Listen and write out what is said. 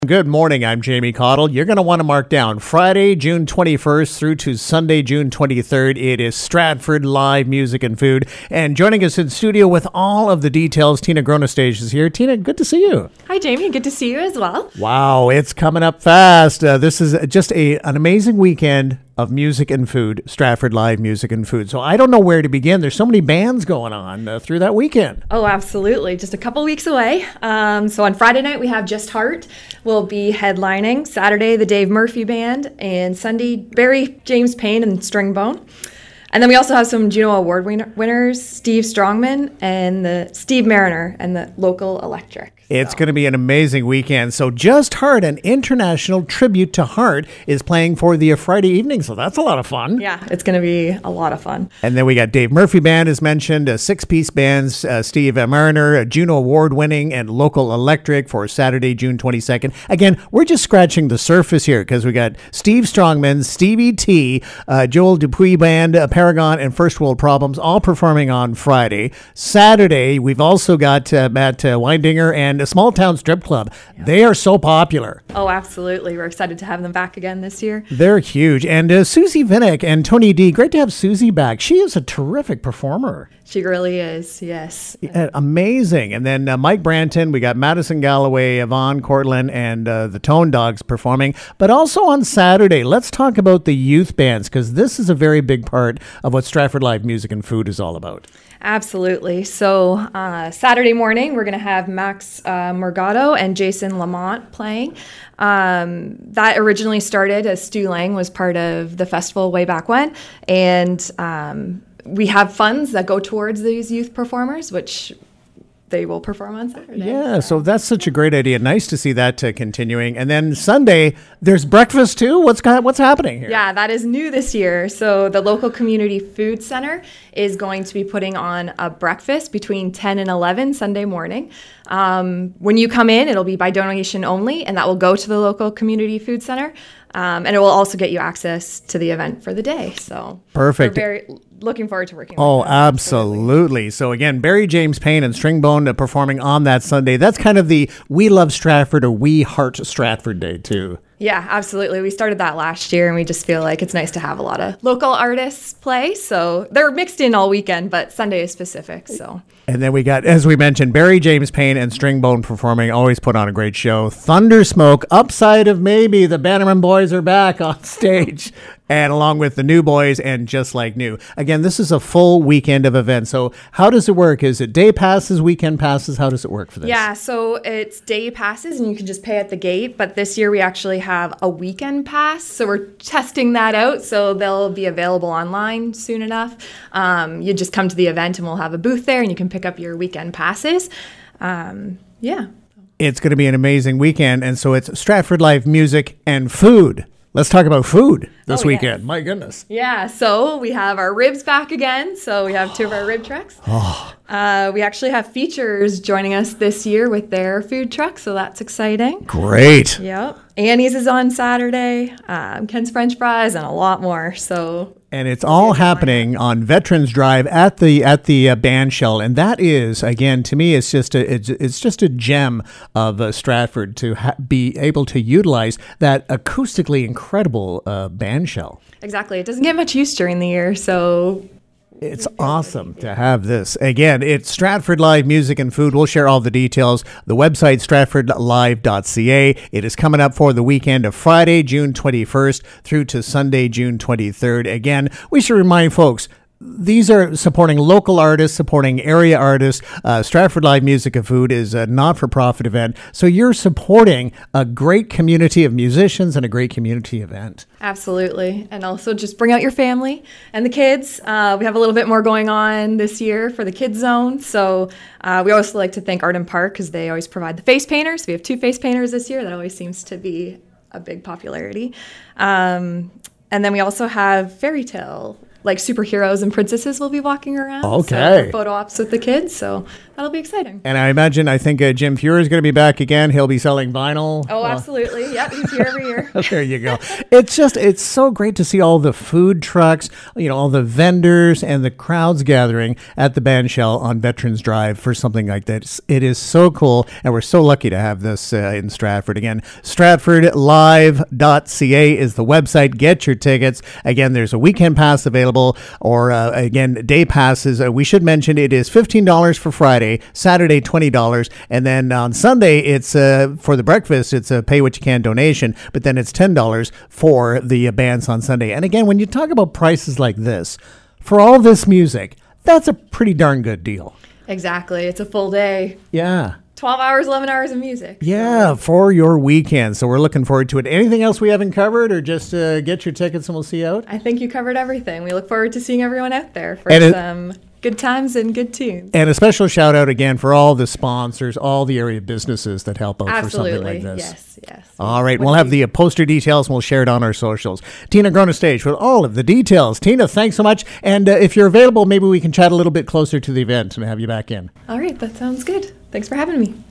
Good morning, I'm Jamie Cottle. You're going to want to mark down Friday, June 21st through to Sunday, June 23rd. It is Stratford Live Music and Food. And joining us in studio with all of the details, Tina Gronastage is here. Tina, good to see you. Hi, Jamie. Good to see you as well. Wow, it's coming up fast. This is just an amazing weekend of music and food, Stratford Live Music and Food. So I don't know where to begin. There's so many bands going on through that weekend. Oh, absolutely. Just a couple weeks away. So on Friday night, we have Just Heart. We'll be headlining. Saturday, the Dave Murphy Band. And Sunday, Barry James Payne and Stringbone. And then we also have some Juno Award winners, Steve Strongman and the Steve Mariner and the Local Electric. It's going to be an amazing weekend. So Just Heart, an international tribute to Heart, is playing for the Friday evening. So that's a lot of fun. Yeah, it's going to be a lot of fun. And then we got Dave Murphy Band, as mentioned, a six-piece bands, Steve Mariner, a Juno Award-winning, and Local Electric for Saturday, June 22nd. Again, we're just scratching the surface here because we got Steve Strongman, Stevie T, Joel Dupuis Band, Paragon, and First World Problems all performing on Friday. Saturday, we've also got Matt Weindinger and a Small Town Strip Club. Yeah. They are so popular. Oh, absolutely. We're excited to have them back again this year. They're huge. And Susie Vinnick and Tony D, great to have Susie back. She is a terrific performer. She really is, yes. Yeah, amazing. And then Mike Branton, we got Madison Galloway, Yvonne Cortland, and the Tone Dogs performing. But also on Saturday, let's talk about the youth bands, because this is a very big part of what Stratford Live Music and Food is all about. Absolutely. So Saturday morning, we're going to have Max Morgado and Jason Lamont playing. That originally started as Stu Lang was part of the festival way back when. And we have funds that go towards these youth performers, which they will perform on Saturday. Yeah, so that's such a great idea. Nice to see that continuing. And then Sunday, there's breakfast too. What's happening here? Yeah, that is new this year. So the local community food center is going to be putting on a breakfast between 10 and 11 Sunday morning. When you come in, it'll be by donation only, and that will go to the local community food center. And it will also get you access to the event for the day. So perfect. We're very looking forward to working with them. Absolutely. So again, Barry James Payne and Stringbone performing on that Sunday. That's kind of the We Love Stratford or We Heart Stratford Day too. Yeah, absolutely. We started that last year, and we just feel like it's nice to have a lot of local artists play. So they're mixed in all weekend, but Sunday is specific. So. And then we got, as we mentioned, Barry James Payne and Stringbone performing. Always put on a great show. Thundersmoke, Upside of Maybe. The Bannerman Boys are back on stage. And along with the New Boys and Just Like New. Again, this is a full weekend of events. So how does it work? Is it day passes, weekend passes? How does it work for this? Yeah, so it's day passes and you can just pay at the gate. But this year we actually have a weekend pass. So we're testing that out. So they'll be available online soon enough. You just come to the event and we'll have a booth there and you can pick up your weekend passes. Yeah. It's going to be an amazing weekend. And so it's Stratford Live Music and Food. Let's talk about food this weekend. My goodness. Yeah, so we have our ribs back again. So we have two of our rib trucks. We actually have Features joining us this year with their food truck, so that's exciting. Great. Yep. Annie's is on Saturday, Ken's French Fries, and a lot more. So. And it's all happening on Veterans Drive at the band shell, and that is, again, to me, it's just a gem of Stratford to be able to utilize that acoustically incredible band shell. Exactly, it doesn't get much use during the year, so. It's awesome to have this. Again, it's Stratford Live Music and Food. We'll share all the details. The website, stratfordlive.ca. It is coming up for the weekend of Friday, June 21st through to Sunday, June 23rd. Again, we should remind folks, these are supporting local artists, supporting area artists. Stratford Live Music and Food is a not-for-profit event. So you're supporting a great community of musicians and a great community event. Absolutely. And also just bring out your family and the kids. We have a little bit more going on this year for the Kids Zone. So we also like to thank Arden Park because they always provide the face painters. We have 2 face painters this year. That always seems to be a big popularity. And then we also have Fairy Tale like superheroes and princesses will be walking around. Okay. So photo ops with the kids. So that'll be exciting. And I think Jim Fuhrer is going to be back again. He'll be selling vinyl. Oh, absolutely. Yep. He's here every year. There you go. It's so great to see all the food trucks, all the vendors and the crowds gathering at the Bandshell on Veterans Drive for something like that. It is so cool. And we're so lucky to have this in Stratford. Again, stratfordlive.ca is the website. Get your tickets. Again, there's a weekend pass available, or again, day passes. We should mention it is $15 for Friday, Saturday $20, and then on Sunday it's for the breakfast. It's a pay what you can donation, but then it's $10 for the bands on Sunday. And again, when you talk about prices like this for all this music, that's a pretty darn good deal. Exactly. It's a full day. Yeah. 12 hours, 11 hours of music. Yeah, for your weekend. So we're looking forward to it. Anything else we haven't covered, or just get your tickets and we'll see you out? I think you covered everything. We look forward to seeing everyone out there for some good times and good tunes. And a special shout out again for all the sponsors, all the area businesses that help out Absolutely. for something like this. Yes. All right, we'll have the poster details and we'll share it on our socials. Tina Gronastage with all of the details. Tina, thanks so much. And if you're available, maybe we can chat a little bit closer to the event and have you back in. All right, that sounds good. Thanks for having me.